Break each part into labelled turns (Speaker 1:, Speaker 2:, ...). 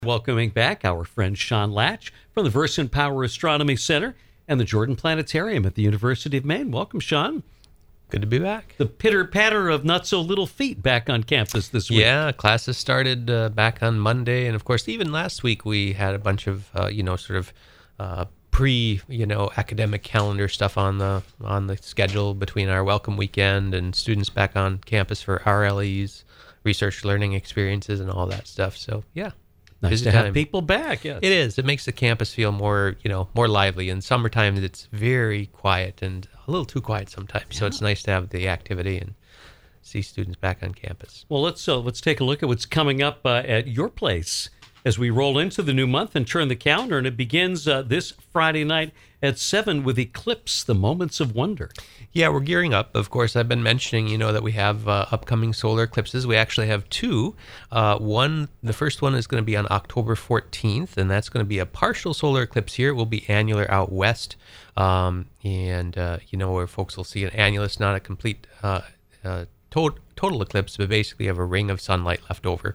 Speaker 1: Welcoming back our friend Sean Latch from the Versant Power Astronomy Center and the Jordan Planetarium at the University of Maine. Welcome, Sean.
Speaker 2: Good to be back.
Speaker 1: The pitter-patter of not-so-little feet back on campus this week.
Speaker 2: Yeah, classes started back on Monday. And, of course, even last week we had a bunch of, academic calendar stuff on the schedule between our welcome weekend and students back on campus for RLEs, research learning experiences, and all that stuff. So, yeah.
Speaker 1: Nice to have people back. Yes.
Speaker 2: It is. It makes the campus feel more lively. In summertime, it's very quiet and a little too quiet sometimes. Yeah. So it's nice to have the activity and see students back on campus.
Speaker 1: Well, let's take a look at what's coming up at your place as we roll into the new month and turn the calendar. And it begins this Friday night at 7 with Eclipse, the Moments of Wonder.
Speaker 2: Yeah, we're gearing up. Of course, I've been mentioning, that we have upcoming solar eclipses. We actually have two. The first one is going to be on October 14th, and that's going to be a partial solar eclipse here. It will be annular out west, where folks will see an annulus, not a complete total eclipse, but basically have a ring of sunlight left over.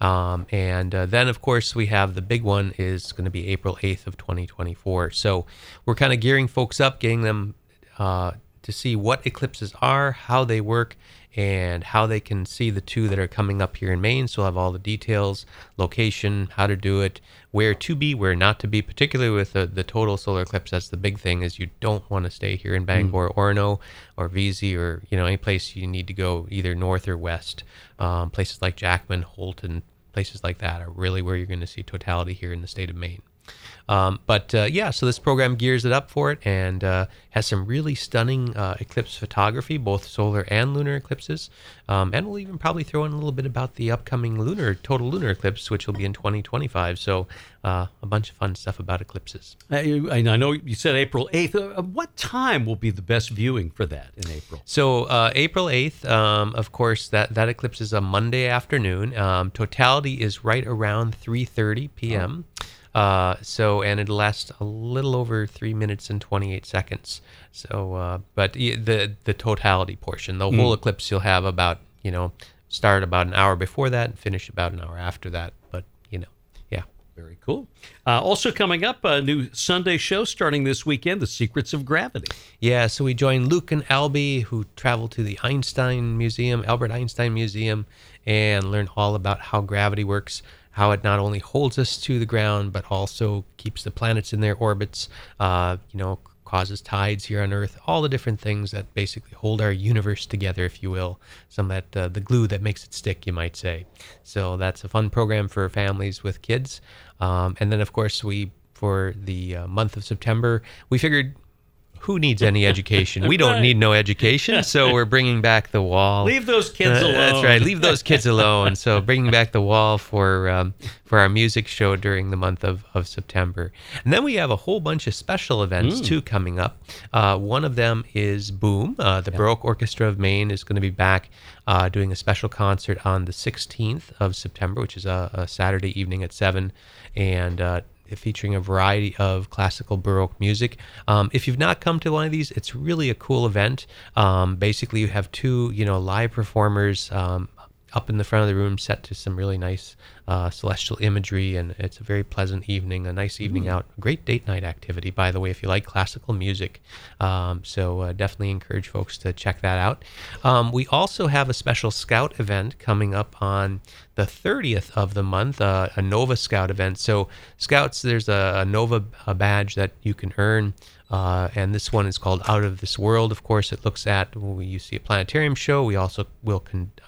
Speaker 2: Then, of course, we have the big one is going to be April 8th of 2024. So we're kind of gearing folks up, getting them to see what eclipses are, how they work, and how they can see the two that are coming up here in Maine. So we'll have all the details, location, how to do it, where to be, where not to be, particularly with the total solar eclipse. That's the big thing, is you don't want to stay here in Bangor, Orono, or VZ, or any place. You need to go either north or west. Places like Jackman, Holt, and places like that are really where you're going to see totality here in the state of Maine. So this program gears it up for it and has some really stunning eclipse photography, both solar and lunar eclipses. And we'll even probably throw in a little bit about the upcoming total lunar eclipse, which will be in 2025. So a bunch of fun stuff about eclipses.
Speaker 1: I know you said April 8th. What time will be the best viewing for that in April?
Speaker 2: So April 8th, of course, that eclipse is a Monday afternoon. Totality is right around 3:30 p.m. And it'll last a little over 3 minutes and 28 seconds. So, but the totality portion, the whole eclipse, you'll have about, start about an hour before that and finish about an hour after that. But, yeah.
Speaker 1: Very cool. Also coming up, a new Sunday show starting this weekend, The Secrets of Gravity.
Speaker 2: Yeah, so we join Luke and Albie, who travel to the Albert Einstein Museum, and learn all about how gravity works, how it not only holds us to the ground, but also keeps the planets in their orbits, causes tides here on Earth, all the different things that basically hold our universe together, if you will. Some of that, the glue that makes it stick, you might say. So that's a fun program for families with kids. And then, of course, for the month of September, we figured, who needs any education? We don't need no education, so we're bringing back the wall.
Speaker 1: Leave those kids alone.
Speaker 2: That's right. Leave those kids alone. So bringing back the wall for our music show during the month of September. And then we have a whole bunch of special events, too, coming up. One of them is Boom. The Baroque Orchestra of Maine is going to be back doing a special concert on the 16th of September, which is a Saturday evening at 7, and featuring a variety of classical Baroque music. If you've not come to one of these, it's really a cool event. Basically, you have two, live performers up in the front of the room set to some really nice celestial imagery, and it's a very pleasant evening, a nice evening out. A great date night activity, by the way, if you like classical music. So definitely encourage folks to check that out. We also have a special Scout event coming up on the 30th of the month, a Nova Scout event. So Scouts, there's a Nova badge that you can earn. And this one is called Out of This World. Of course, it looks at, you see a planetarium show. We also will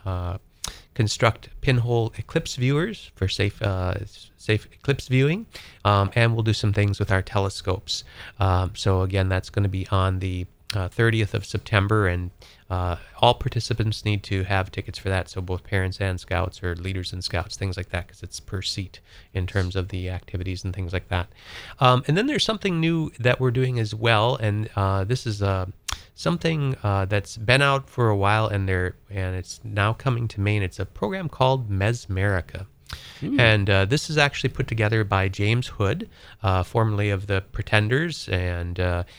Speaker 2: construct pinhole eclipse viewers for safe eclipse viewing, and we'll do some things with our telescopes. So again, that's going to be on the 30th of September, and all participants need to have tickets for that, so both parents and scouts, or leaders and scouts, things like that, because it's per seat in terms of the activities and things like that. And then there's something new that we're doing as well, and this is something that's been out for a while, and it's now coming to Maine. It's a program called Mesmerica. And this is actually put together by James Hood, formerly of the Pretenders, and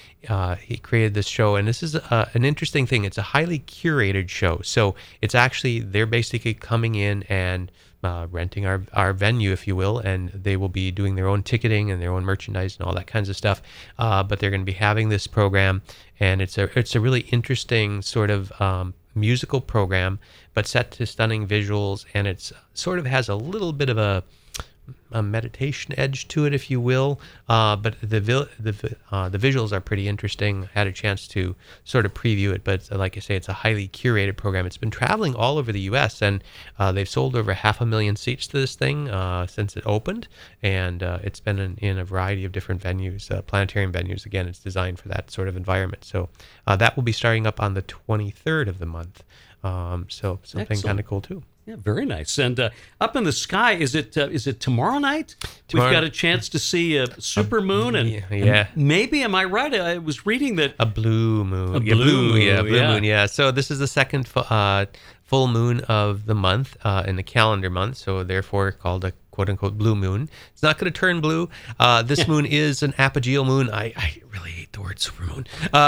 Speaker 2: he created this show. And this is an interesting thing. It's a highly curated show. So it's actually, they're basically coming in and renting our venue, if you will, and they will be doing their own ticketing and their own merchandise and all that kinds of stuff. But they're going to be having this program, and it's a really interesting sort of musical program, but set to stunning visuals, and it's sort of has a little bit of a meditation edge to it, if you will, but the visuals are pretty interesting. I had a chance to sort of preview it, but like I say, it's a highly curated program. It's been traveling all over the U.S., and they've sold over 500,000 seats to this thing since it opened, and it's been in a variety of different venues, planetarium venues. Again, it's designed for that sort of environment. So that will be starting up on the 23rd of the month. So something kind of cool too.
Speaker 1: Yeah, very nice. And up in the sky, is it tomorrow night? We've got a chance to see a super moon, and,
Speaker 2: and
Speaker 1: maybe, am I right? I was reading that
Speaker 2: a blue moon,
Speaker 1: blue
Speaker 2: moon. Yeah. So this is the second full moon of the month in the calendar month. So therefore called a quote unquote blue moon. It's not going to turn blue. This moon is an apogeal moon. I really hate the word supermoon.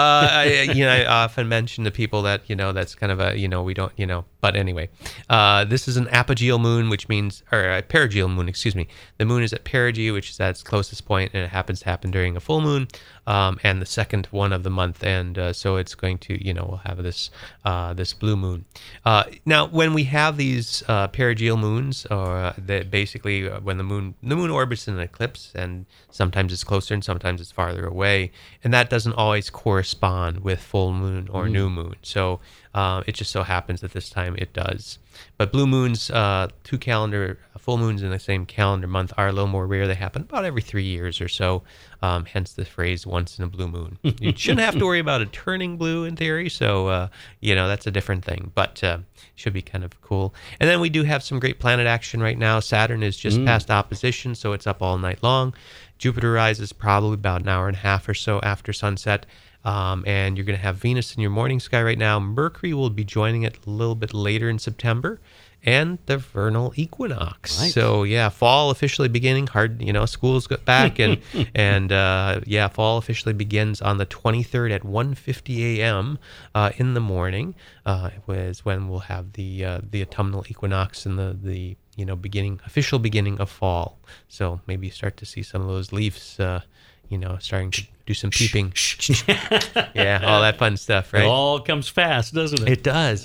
Speaker 2: I often mention to people that, that's kind of a, we don't, but anyway, this is an apogeal moon, which means, or a perigeal moon, excuse me. The moon is at perigee, which is at its closest point, and it happens to happen during a full moon, and the second one of the month. And so it's going to, we'll have this blue moon. Now, when we have these perigeal moons, that basically when the moon orbits in an eclipse, and sometimes it's closer and sometimes it's farther away, and that doesn't always correspond with full moon or new moon. So it just so happens that this time it does. But blue moons, two full moons in the same calendar month are a little more rare. They happen about every 3 years or so, hence the phrase once in a blue moon. You shouldn't have to worry about it turning blue in theory, so that's a different thing, but should be kind of cool. And then we do have some great planet action right now. Saturn is just past opposition, so it's up all night long. Jupiter rises probably about an hour and a half or so after sunset. And you're going to have Venus in your morning sky right now. Mercury will be joining it a little bit later in September, and the vernal equinox.
Speaker 1: Right.
Speaker 2: So yeah, fall officially beginning. Schools got back, and fall officially begins on the 23rd at 1:50 a.m. In the morning. Was when we'll have the autumnal equinox and the official beginning of fall. So maybe start to see some of those leaves, starting to do some peeping. Yeah, all that fun stuff, right?
Speaker 1: It all comes fast, doesn't it?
Speaker 2: It does.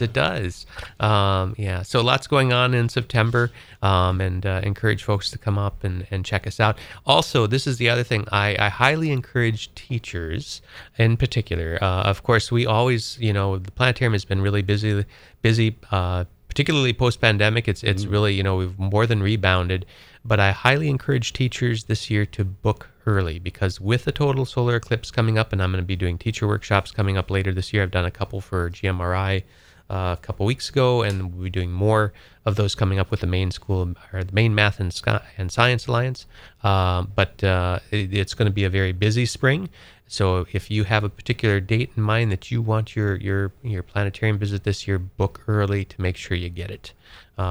Speaker 2: So lots going on in September, and encourage folks to come up and check us out. Also, this is the other thing. I highly encourage teachers in particular. Of course, we always, the planetarium has been really busy, particularly post-pandemic. It's really, we've more than rebounded. But I highly encourage teachers this year to book early, because with the total solar eclipse coming up, and I'm going to be doing teacher workshops coming up later this year. I've done a couple for GMRI a couple weeks ago, and we'll be doing more of those coming up with the Maine School, or the Maine Math and Science Alliance. But it's going to be a very busy spring. So if you have a particular date in mind that you want your planetarium visit this year, book early to make sure you get it.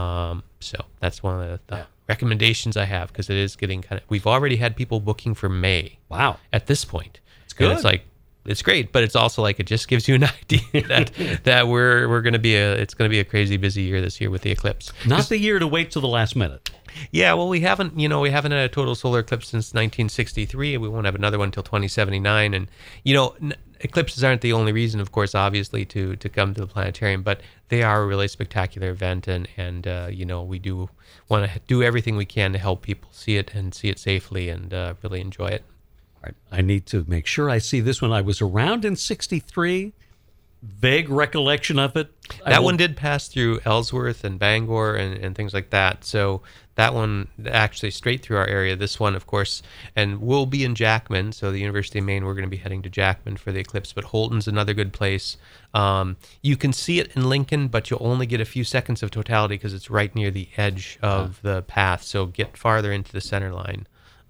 Speaker 2: So that's one of the recommendations I have, because it is getting we've already had people booking for May.
Speaker 1: Wow.
Speaker 2: At this point.
Speaker 1: It's good.
Speaker 2: And it's like, it's great, but it's also like, it just gives you an idea that we're going to be it's going to be a crazy busy year this year with the eclipse.
Speaker 1: Not the year to wait till the last minute.
Speaker 2: Yeah, well, we haven't had a total solar eclipse since 1963, and we won't have another one until 2079. And eclipses aren't the only reason, of course, obviously, to come to the planetarium, but they are a really spectacular event, and we do want to do everything we can to help people see it and see it safely and really enjoy it.
Speaker 1: All right. I need to make sure I see this one. I was around in 63. Vague recollection of it.
Speaker 2: That one did pass through Ellsworth and Bangor and things like that. So that one actually straight through our area. This one, of course, and we'll be in Jackman. So the University of Maine, we're going to be heading to Jackman for the eclipse. But Holton's another good place. You can see it in Lincoln, but you'll only get a few seconds of totality because it's right near the edge of the path. So get farther into the center line.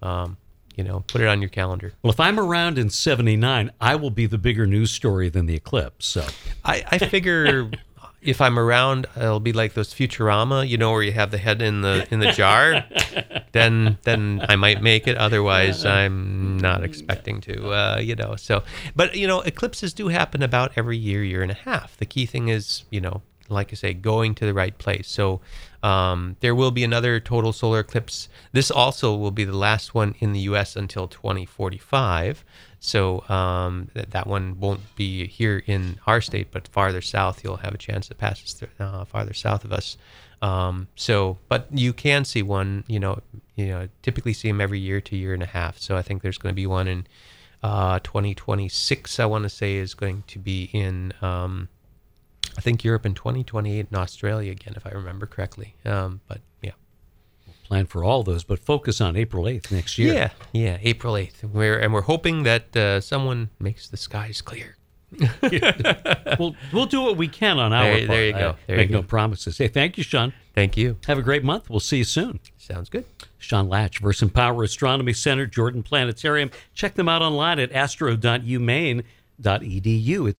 Speaker 2: Put it on your calendar.
Speaker 1: Well, if I'm around in 79, I will be the bigger news story than the eclipse. So
Speaker 2: I figure if I'm around, it'll be like those Futurama, where you have the head in the jar. then I might make it. Otherwise, I'm not expecting to. So, but eclipses do happen about every year and a half. The key thing is, like I say, going to the right place. So there will be another total solar eclipse. This also will be the last one in the U.S. until 2045. So that one won't be here in our state, but farther south, you'll have a chance it passes through, farther south of us. But you can see one, typically see them every year to year and a half. So I think there's going to be one in 2026, I want to say, is going to be in, I think, Europe in 2028 and Australia again, if I remember correctly. But yeah.
Speaker 1: Plan for all those, but focus on April 8th next year.
Speaker 2: Yeah, April 8th. We're hoping that someone makes the skies clear.
Speaker 1: We'll do what we can on our part.
Speaker 2: There you go.
Speaker 1: Make no promises. Hey, thank you, Sean.
Speaker 2: Thank you.
Speaker 1: Have a great month. We'll see you soon.
Speaker 2: Sounds good.
Speaker 1: Sean Latch, Versant Power Astronomy Center, Jordan Planetarium. Check them out online at astro.umaine.edu.